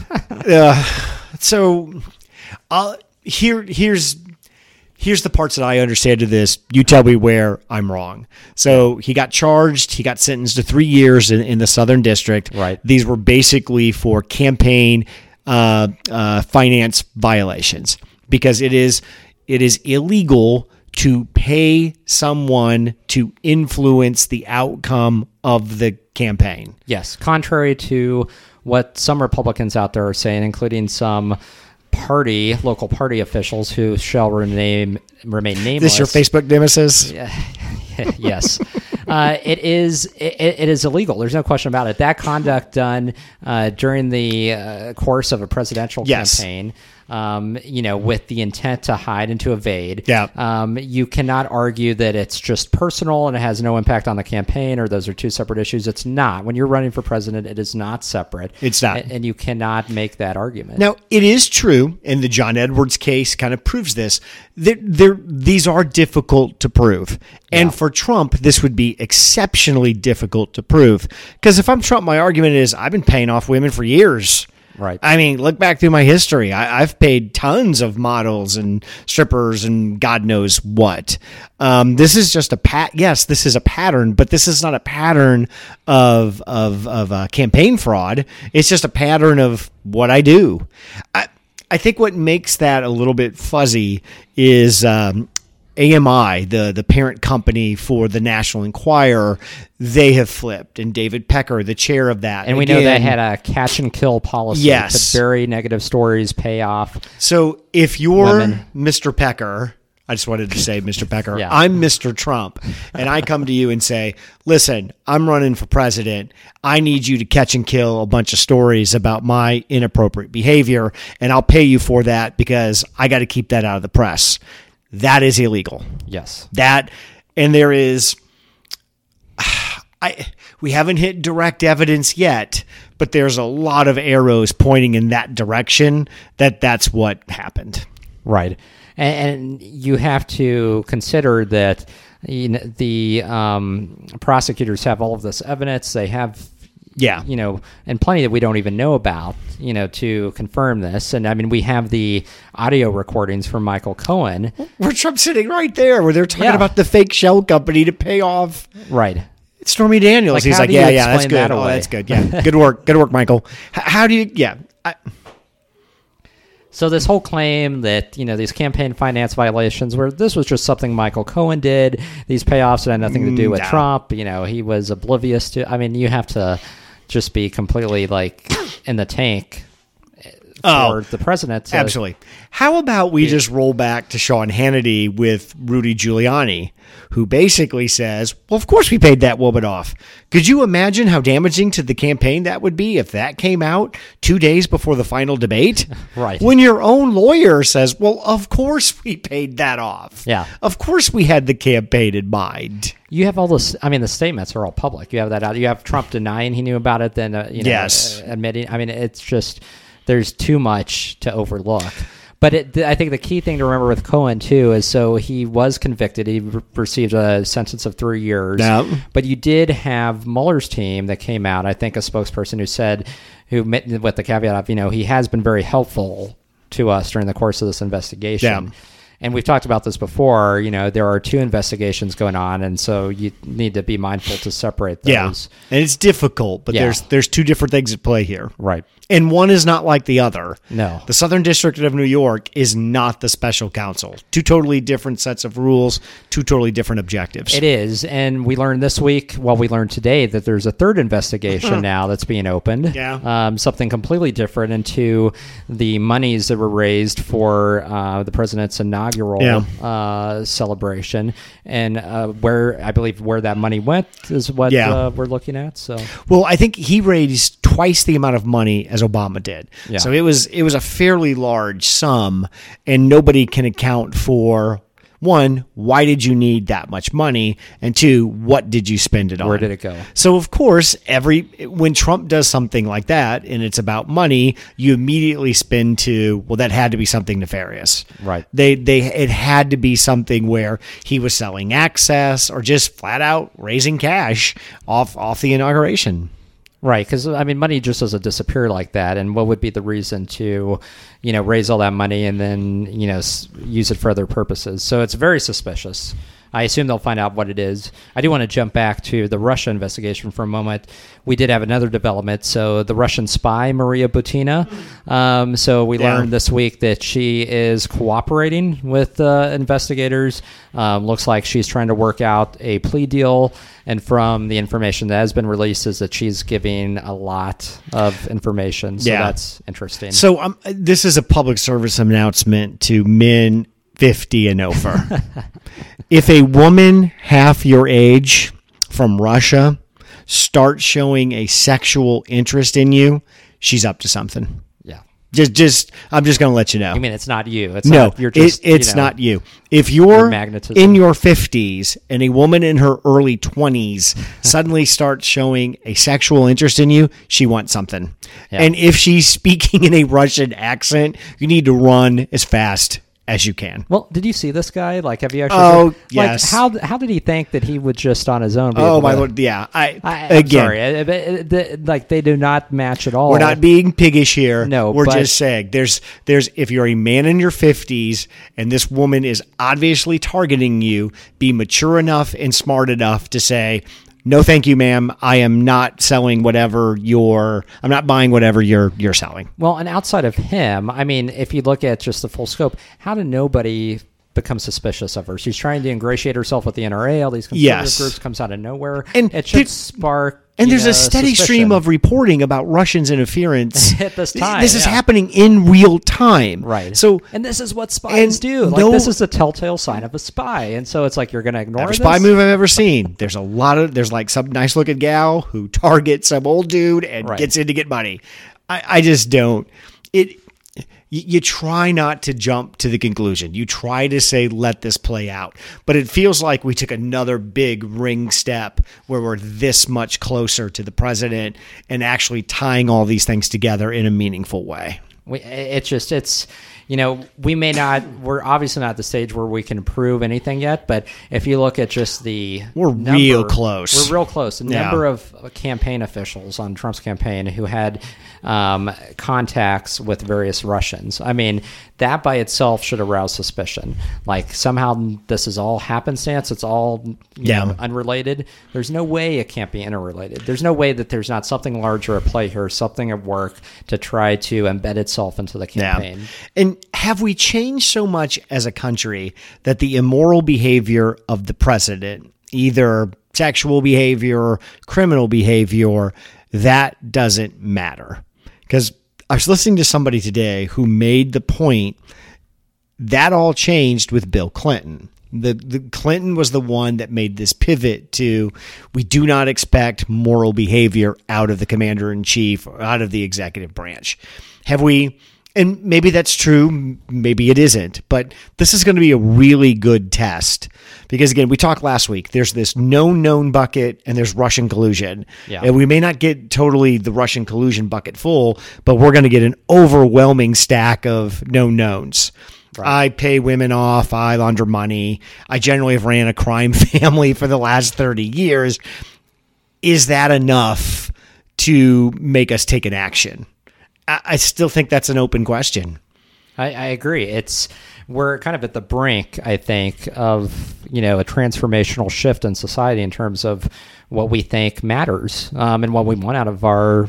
here's the parts that I understand of this. You tell me where I'm wrong. So he got charged. He got sentenced to 3 years in the Southern District. Right. These were basically for campaign finance violations, because it is illegal to pay someone to influence the outcome of the campaign. Yes, contrary to what some Republicans out there are saying, including some local party officials who shall remain nameless. This your Facebook nemesis? Yes. It is illegal. There's no question about it. That conduct done during the course of a presidential campaign, with the intent to hide and to evade. Yeah. You cannot argue that it's just personal and it has no impact on the campaign, or those are two separate issues. It's not. When you're running for president, it is not separate. It's not. And you cannot make that argument. Now, it is true, and the John Edwards case kind of proves this, these are difficult to prove. And for Trump, this would be exceptionally difficult to prove. Because if I'm Trump, my argument is I've been paying off women for years. Right. I mean, look back through my history. I've paid tons of models and strippers and God knows what. This is just yes, this is a pattern, but this is not a pattern of campaign fraud. It's just a pattern of what I do. I think what makes that a little bit fuzzy is AMI, the parent company for the National Enquirer, they have flipped, and David Pecker, the chair of that. And we know they had a catch and kill policy to bury negative stories, pay off. So if you're Mr. Pecker, I just wanted to say, Mr. Pecker, Yeah. I'm Mr. Trump, and I come to you and say, listen, I'm running for president. I need you to catch and kill a bunch of stories about my inappropriate behavior, and I'll pay you for that because I got to keep that out of the press. That is illegal. Yes. That, and there is, we haven't hit direct evidence yet, but there's a lot of arrows pointing in that direction that that's what happened. Right. And you have to consider that the prosecutors have all of this evidence. They have, Yeah. and plenty that we don't even know about, to confirm this. And I mean, we have the audio recordings from Michael Cohen. Where Trump's sitting right there, where they're talking Yeah. about the fake shell company to pay off Right. Stormy Daniels. Like, He's how like, do you yeah, that's explain good. that Oh, away? that's good. Yeah, good work, Michael. How do you? Yeah, So this whole claim that, these campaign finance violations where this was just something Michael Cohen did, these payoffs had nothing to do with No. Trump, he was oblivious to, I mean, you have to just be completely like in the tank for the president. To, absolutely. How about we just roll back to Sean Hannity with Rudy Giuliani, who basically says, well, of course we paid that woman off. Could you imagine how damaging to the campaign that would be if that came out 2 days before the final debate? Right. When your own lawyer says, well, of course we paid that off. Yeah. Of course we had the campaign in mind. You have all this, I mean, the statements are all public. You have that out. You have Trump denying he knew about it, then, Yes. admitting. I mean, it's just, there's too much to overlook. But I think the key thing to remember with Cohen, too, is so he was convicted. He received a sentence of 3 years. Yeah. But you did have Mueller's team that came out, I think a spokesperson with the caveat of, he has been very helpful to us during the course of this investigation. Yeah. And we've talked about this before, there are 2 investigations going on, and so you need to be mindful to separate those. Yeah. And it's difficult, but Yeah. there's 2 different things at play here. Right. And one is not like the other. No. The Southern District of New York is not the special counsel. 2 totally different sets of rules, 2 totally different objectives. It is, and we learned this week, we learned today that there's a 3rd investigation now that's being opened. Yeah. Something completely different into the monies that were raised for the president's inaugural celebration, and where that money went is what we're looking at. So, Well, I think he raised twice the amount of money as Obama did. Yeah. So it was a fairly large sum, and nobody can account for, 1, why did you need that much money? And 2, what did you spend it on? where did it go? So of course, when Trump does something like that and it's about money, you immediately spin to, well, that had to be something nefarious. Right. It had to be something where he was selling access or just flat out raising cash off the inauguration. Right, because I mean, money just doesn't disappear like that. And what would be the reason to, raise all that money and then, use it for other purposes? So it's very suspicious. I assume they'll find out what it is. I do want to jump back to the Russia investigation for a moment. We did have another development. So the Russian spy, Maria Butina. So we learned this week that she is cooperating with investigators. Looks like she's trying to work out a plea deal. And from the information that has been released is that she's giving a lot of information. So that's interesting. So this is a public service announcement to men 50 and over. If a woman half your age from Russia starts showing a sexual interest in you, she's up to something. Yeah. I'm just going to let you know. I mean, it's not you. It's No, not, you're just, it's not you. If you're your magnetism. in your 50s and a woman in her early 20s suddenly starts showing a sexual interest in you, she wants something. Yeah. And if she's speaking in a Russian accent, you need to run as fast as you can. Well, did you see this guy? Like, have you actually? Oh, yes. How did he think that he would just on his own? Be Oh able my to, Lord! Yeah, I'm again, sorry. Like they do not match at all. we're not being piggish here. No, we're but- just saying there's if you're a man in your 50s and this woman is obviously targeting you, be mature enough and smart enough to say, no, thank you, ma'am. I am not selling I'm not buying whatever you're selling. Well, and outside of him, I mean, if you look at just the full scope, how did nobody become suspicious of her. She's trying to ingratiate herself with the NRA, all these conservative Yes. groups, comes out of nowhere. And it should spark. And there's a steady suspicion. stream of reporting about Russians interference At this time, This is yeah. happening in real time. Right. So and this is what spies do. Like, this is a telltale sign of a spy. And so it's like, you're going to ignore every this? spy move I've ever seen, there's like some nice looking gal who targets some old dude and Right. gets in to get money. I just don't. You try not to jump to the conclusion. You try to say, let this play out. But it feels like we took another big ring step where we're this much closer to the president and actually tying all these things together in a meaningful way. We're obviously not at the stage where we can prove anything yet, but if you look at just We're real close. We're real close. A Yeah. number of campaign officials on Trump's campaign who had contacts with various Russians. I mean, that by itself should arouse suspicion. Like, somehow this is all happenstance. It's all unrelated. There's no way it can't be interrelated. There's no way that there's not something larger at play here, something at work to try to embed itself into the campaign. Yeah. And have we changed so much as a country that the immoral behavior of the president, either sexual behavior, criminal behavior, that doesn't matter? Because I was listening to somebody today who made the point that all changed with Bill Clinton. The Clinton was the one that made this pivot to, we do not expect moral behavior out of the commander-in-chief or out of the executive branch. Have we? And maybe that's true, maybe it isn't, but this is going to be a really good test because, again, we talked last week, there's this known bucket and there's Russian collusion. Yeah. And we may not get totally the Russian collusion bucket full, but we're going to get an overwhelming stack of known knowns. Right. I pay women off, I launder money, I generally have ran a crime family for the last 30 years. Is that enough to make us take an action? I still think that's an open question. I agree. We're kind of at the brink, I think, of a transformational shift in society in terms of what we think matters and what we want out of our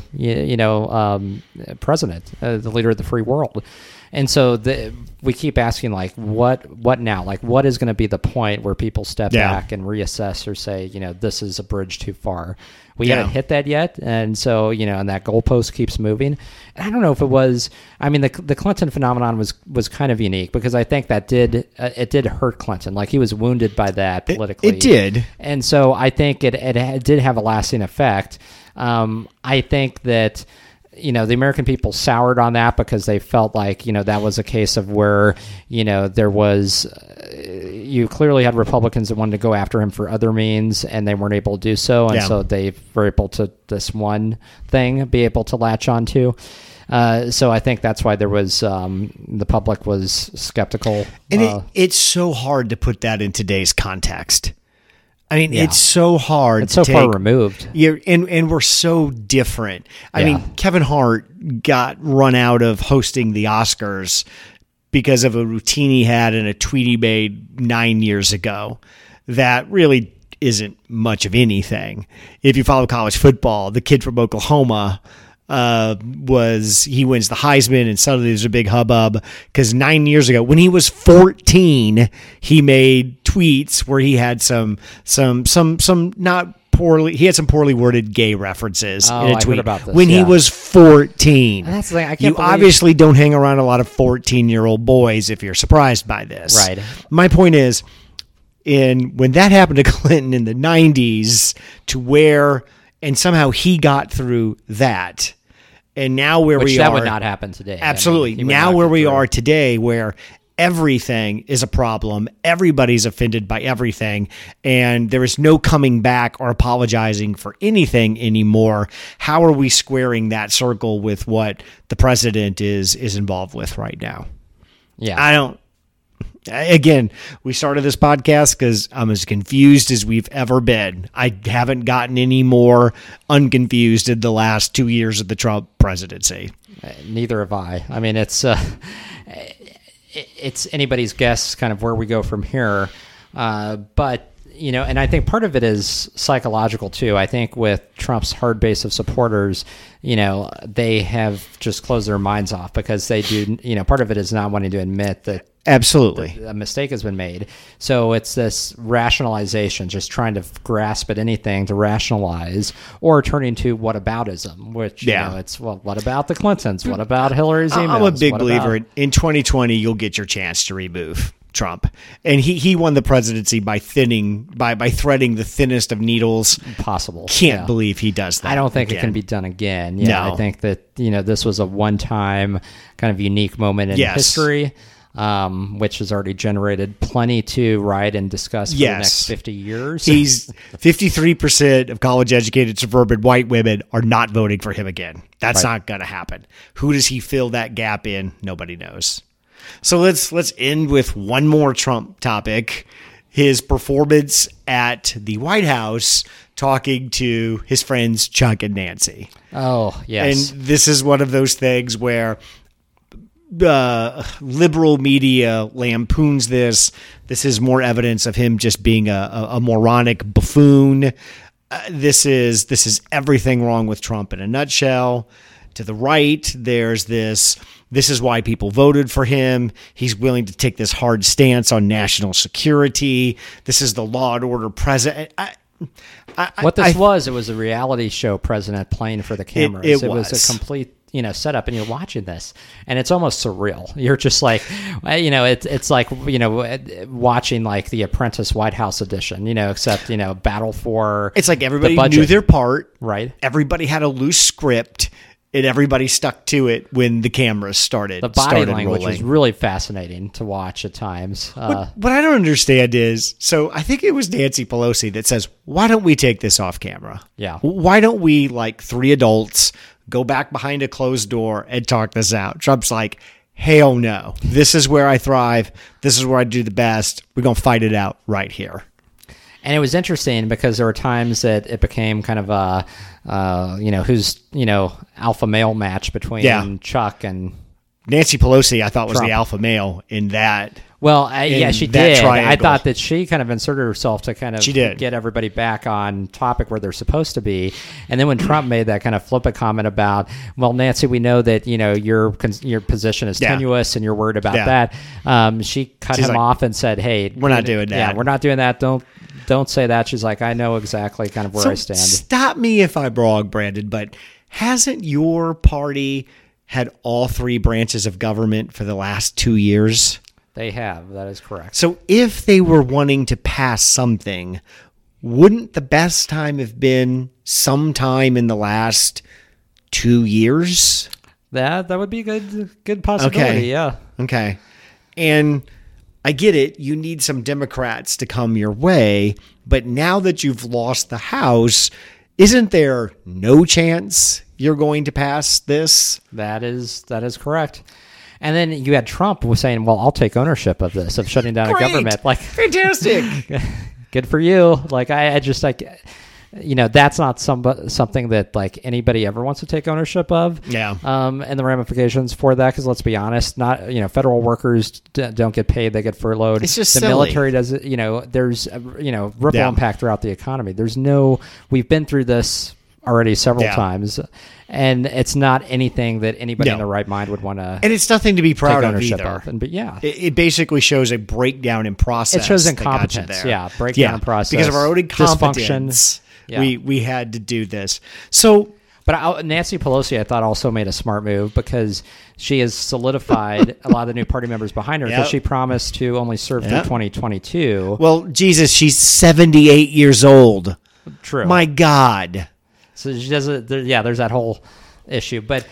president, the leader of the free world. And so we keep asking, like, what now? Like, what is going to be the point where people step back and reassess or say, this is a bridge too far? We haven't hit that yet. And so, and that goalpost keeps moving. And I don't know if it was, the Clinton phenomenon was kind of unique because I think that it did hurt Clinton. Like, he was wounded by that politically. It did. And so I think it did have a lasting effect. I think that, the American people soured on that because they felt like, that was a case of where, there was, you clearly had Republicans that wanted to go after him for other means and they weren't able to do so. And so they were able to, this one thing, be able to latch on to. So I think that's why there was, the public was skeptical. And it's so hard to put that in today's context. It's so hard. It's so far removed. Yeah, and we're so different. I mean, Kevin Hart got run out of hosting the Oscars because of a routine he had and a tweet he made 9 years ago that really isn't much of anything. If you follow college football, the kid from Oklahoma he wins the Heisman, and suddenly there's a big hubbub because 9 years ago, when he was 14, he made tweets where he had some not poorly, he had some poorly worded gay references in a tweet. I heard about this, when he was 14. And that's the thing, I can't you believe... obviously don't hang around a lot of 14-year-old boys if you're surprised by this. Right. My point is, when that happened to Clinton in the 90s, to where, and somehow he got through that. And now where we are. That would not happen today. Absolutely. Now where we are today, where everything is a problem, everybody's offended by everything, and there is no coming back or apologizing for anything anymore. How are we squaring that circle with what the president is involved with right now? Yeah. Again, we started this podcast because I'm as confused as we've ever been. I haven't gotten any more unconfused in the last 2 years of the Trump presidency. Neither have I. It's anybody's guess kind of where we go from here. But, and I think part of it is psychological too. I think with Trump's hard base of supporters, they have just closed their minds off because they do, part of it is not wanting to admit that Absolutely. A mistake has been made. So it's this rationalization, just trying to grasp at anything to rationalize, or turning to whataboutism, which, it's, well, what about the Clintons? What about Hillary's emails? I'm a big believer in 2020, you'll get your chance to remove Trump. And he won the presidency by threading the thinnest of needles possible. Can't believe he does that. I don't think again. it can be done again. Yeah, No. I think that, this was a one-time kind of unique moment in history. Which has already generated plenty to write and discuss for the next 50 years. He's 53% of college-educated suburban white women are not voting for him again. That's not going to happen. Who does he fill that gap in? Nobody knows. So let's end with one more Trump topic. His performance at the White House talking to his friends Chuck and Nancy. Oh, yes. And this is one of those things where liberal media lampoons this. This is more evidence of him just being a moronic buffoon. This is everything wrong with Trump in a nutshell. To the right, there's this is why people voted for him. He's willing to take this hard stance on national security. This is the law and order president. It was a reality show president playing for the cameras. It was a complete setup, and you're watching this, and it's almost surreal. You're just like, it's like, watching like the Apprentice White House edition, except, battle for. It's like everybody knew their part. Right. Everybody had a loose script, and everybody stuck to it when the cameras started. The body language rolling. was really fascinating to watch at times. What I don't understand is, so I think it was Nancy Pelosi that says, why don't we take this off camera? Yeah. Why don't we, like three adults, go back behind a closed door and talk this out? Trump's like, hell no. This is where I thrive. This is where I do the best. We're going to fight it out right here. And it was interesting because there were times that it became kind of a, who's, alpha male match between Chuck and Nancy Pelosi, I thought, was Trump. the alpha male in that. Well, she did. Triangle. I thought that she kind of inserted herself to kind of get everybody back on topic where they're supposed to be. And then when Trump made that kind of flippant comment about, well, Nancy, we know that, your position is tenuous and you're worried about that. She cut him off and said, hey, we're not doing that. Yeah, we're not doing that. Don't say that. She's like, I know exactly kind of where I stand. Stop me if I'm wrong, Brandon, but hasn't your party had all three branches of government for the last 2 years? They have. That is correct. So if they were wanting to pass something, wouldn't the best time have been sometime in the last 2 years? That would be a good possibility, okay. Yeah. Okay. And I get it. You need some Democrats to come your way. But now that you've lost the House, isn't there no chance you're going to pass this? That is correct. And then you had Trump was saying, well, I'll take ownership of this, of shutting down a government. Like, fantastic. Good for you. Like, I just like, that's not something that like anybody ever wants to take ownership of. Yeah. And the ramifications for that, because let's be honest, not, federal workers don't get paid. They get furloughed. It's just the silly. Military does it. There's, ripple impact throughout the economy. We've been through this already several times, and it's not anything that anybody in their right mind would want to. And it's nothing to be proud of ownership either. of. But it basically shows a breakdown in process. It shows incompetence. Breakdown in process because of our own incompetence. Dysfunction. Yeah. We had to do this. So, but Nancy Pelosi, I thought, also made a smart move because she has solidified a lot of the new party members behind her because she promised to only serve through 2022. Well, Jesus, she's 78 years old. True. My God. So she doesn't. There's that whole issue, but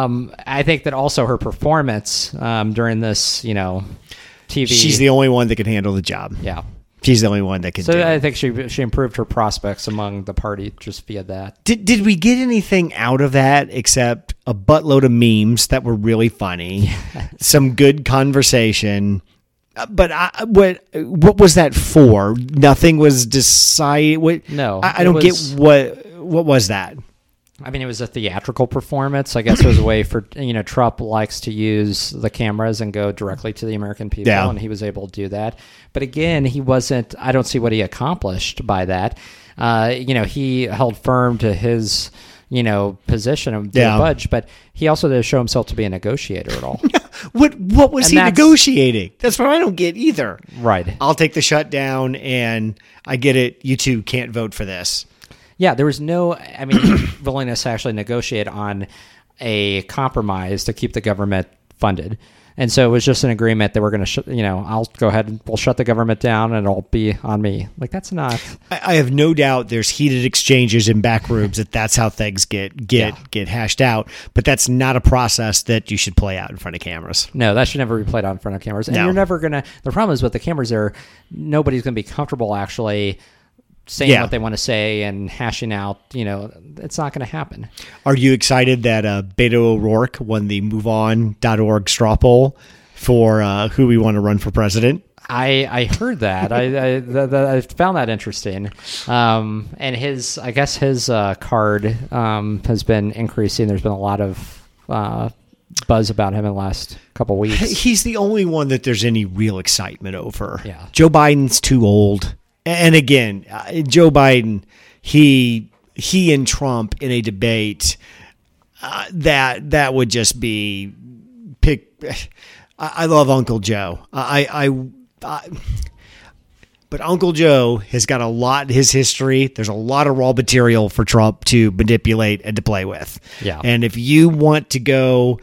I think that also her performance during this, TV. She's the only one that can handle the job. Yeah, she's the only one that can. So do I it. think she improved her prospects among the party just via that. Did we get anything out of that except a buttload of memes that were really funny, some good conversation? But what was that for? Nothing was decided. No, I don't get what was that. I mean, it was a theatrical performance. I guess it was a way for, Trump likes to use the cameras and go directly to the American people, and he was able to do that. But again, I don't see what he accomplished by that. He held firm to his position and Yeah. budge, but he also didn't show himself to be a negotiator at all. What was And he that's- negotiating? That's what I don't get either. Right. I'll take the shutdown, and I get it. You two can't vote for this. Yeah, there was no, willingness to actually negotiate on a compromise to keep the government funded. And so it was just an agreement that we're going to, I'll go ahead and we'll shut the government down and it'll be on me. Like, that's not. I have no doubt there's heated exchanges in back rooms that's how things get hashed out. But that's not a process that you should play out in front of cameras. No, that should never be played out in front of cameras. And No. you're never going to, the problem is with the cameras there, nobody's going to be comfortable actually saying Yeah. what they want to say and hashing out, it's not going to happen. Are you excited that Beto O'Rourke won the MoveOn.org straw poll for who we want to run for president? I heard that. I found that interesting. And his card has been increasing. There's been a lot of buzz about him in the last couple weeks. He's the only one that there's any real excitement over. Yeah. Joe Biden's too old. And again, Joe Biden, he and Trump in a debate, that would just be pick. I love Uncle Joe. But Uncle Joe has got a lot in his history. There's a lot of raw material for Trump to manipulate and to play with. Yeah. And if you want to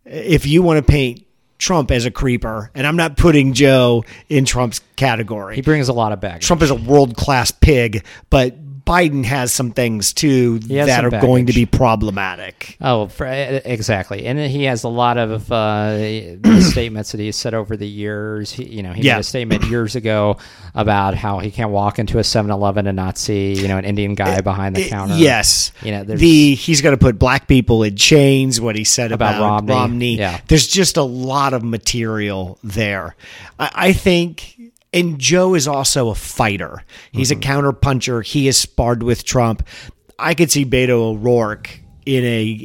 paint Trump as a creeper, and I'm not putting Joe in Trump's category. He brings a lot of baggage. Trump is a world-class pig, but Biden has some things too has that some are going to baggage. be problematic. Oh, exactly. And he has a lot of statements that he's said over the years. He made a statement years ago about how he can't walk into a 7-Eleven and not see, an Indian guy behind the counter. Yes. There's He's going to put black people in chains, what he said about Romney. Yeah. There's just a lot of material there. I think. And Joe is also a fighter. He's a counterpuncher. He has sparred with Trump. I could see Beto O'Rourke in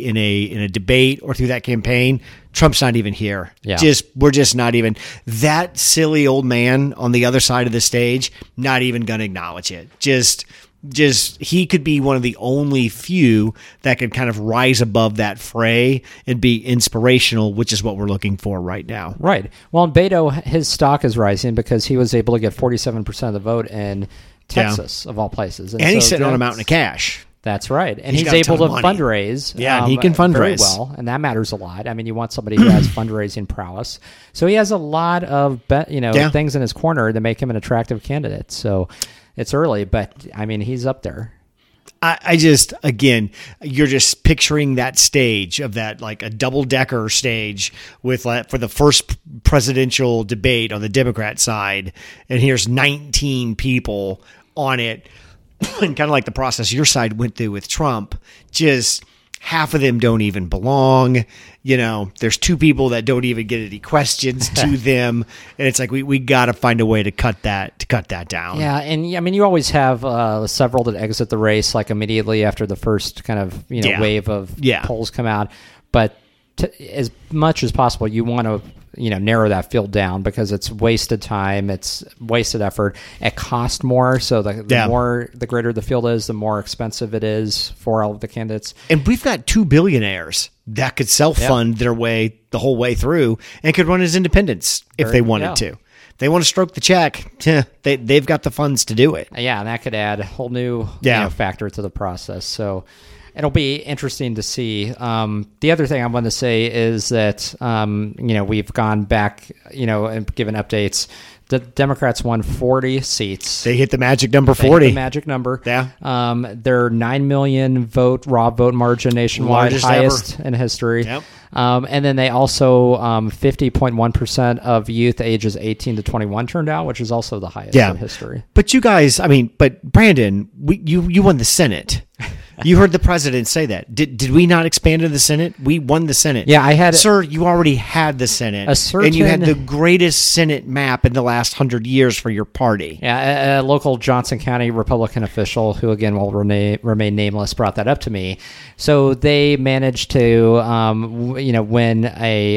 a debate or through that campaign. Trump's not even here. Yeah. We're just not even. That silly old man on the other side of the stage, not even going to acknowledge it. Just he could be one of the only few that could kind of rise above that fray and be inspirational, which is what we're looking for right now. Right. Well, Beto, his stock is rising because he was able to get 47% of the vote in Texas, of all places. And he's sitting on a mountain of cash. That's right. And he's got a able ton to of money. fundraise. Yeah, and he can fundraise. very well, and that matters a lot. I mean, you want somebody who has fundraising prowess. So he has a lot of things in his corner that make him an attractive candidate. So it's early, but I mean, he's up there. I just, again, you're just picturing that stage of that, like a double-decker stage with for the first presidential debate on the Democrat side, and here's 19 people on it, and kind of like the process your side went through with Trump, just half of them don't even belong. There's two people that don't even get any questions to them, and it's like we got to find a way to cut that down. Yeah, and I mean, you always have several that exit the race like immediately after the first kind of wave of polls come out. But as much as possible, you want to narrow that field down because it's wasted time, it's wasted effort. It costs more, so the greater the field is, the more expensive it is for all of the candidates. And we've got 2 billionaires that could self-fund their way the whole way through and could run as independents if they wanted to. They want to stroke the check. They've got the funds to do it. Yeah, and that could add a whole new factor to the process. So it'll be interesting to see. The other thing I want to say is that, we've gone back, and given updates. The Democrats won 40 seats. They hit the magic number 40. The magic number. Yeah. Their 9 million raw vote margin nationwide, largest highest ever in history. Yep. And then they also 50.1% of youth ages 18 to 21 turned out, which is also the highest in history. But you guys, but Brandon, you won the Senate. You heard the president say that. Did we not expand to the Senate? We won the Senate. Yeah, Sir, you already had the Senate. And you had the greatest Senate map in the last 100 years for your party. Yeah, a local Johnson County Republican official, who again will remain nameless, brought that up to me. So they managed to, win a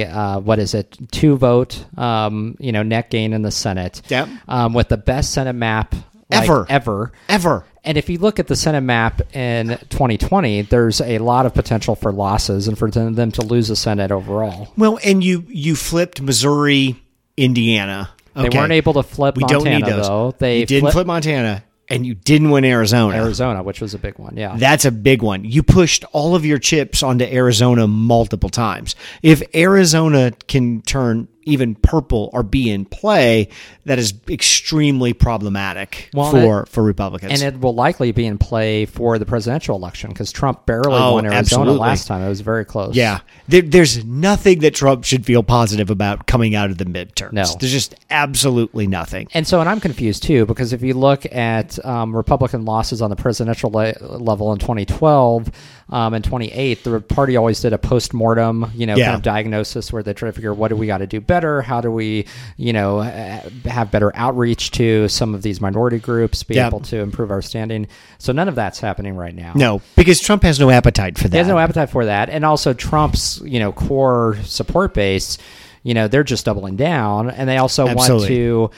2-vote, net gain in the Senate. Yep. With the best Senate map Ever. And if you look at the Senate map in 2020, there's a lot of potential for losses and for them to lose the Senate overall. Well, and you flipped Missouri, Indiana. Okay. They weren't able to flip Montana, don't need those. though. You didn't flip Montana, and you didn't win Arizona, which was a big one, yeah. That's a big one. You pushed all of your chips onto Arizona multiple times. If Arizona can turn even purple or be in play, that is extremely problematic for Republicans. And it will likely be in play for the presidential election because Trump barely won Arizona last time. It was very close. Yeah. There's nothing that Trump should feel positive about coming out of the midterms. No. There's just absolutely nothing. And I'm confused too, because if you look at Republican losses on the presidential level in 2012 and 2008, the party always did a post-mortem, kind of diagnosis where they try to figure what do we got to do better? How do we, have better outreach to some of these minority groups, be able to improve our standing? So none of that's happening right now. No, because Trump has no appetite for that. He has no appetite for that. And also Trump's, core support base, they're just doubling down, and they also want to,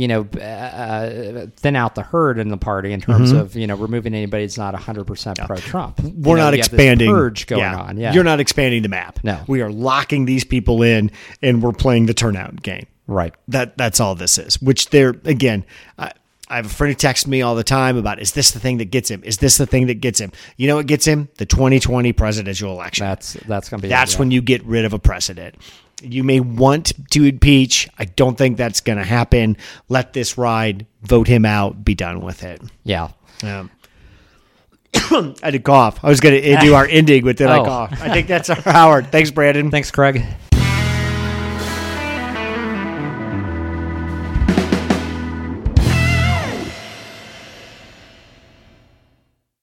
thin out the herd in the party in terms of, removing anybody that's not 100% pro-Trump. We're not expanding. Purge going on. Yeah. You're not expanding the map. No. We are locking these people in, and we're playing the turnout game. Right. That's all this is, which they're, again, I have a friend who texts me all the time about, is this the thing that gets him? Is this the thing that gets him? You know what gets him? The 2020 presidential election. That's going to be That's when you get rid of a precedent. You may want to impeach. I don't think that's going to happen. Let this ride. Vote him out. Be done with it. Yeah. I had to cough. I was going to do our ending with I cough. I think that's our Howard. Thanks, Brandon. Thanks, Craig.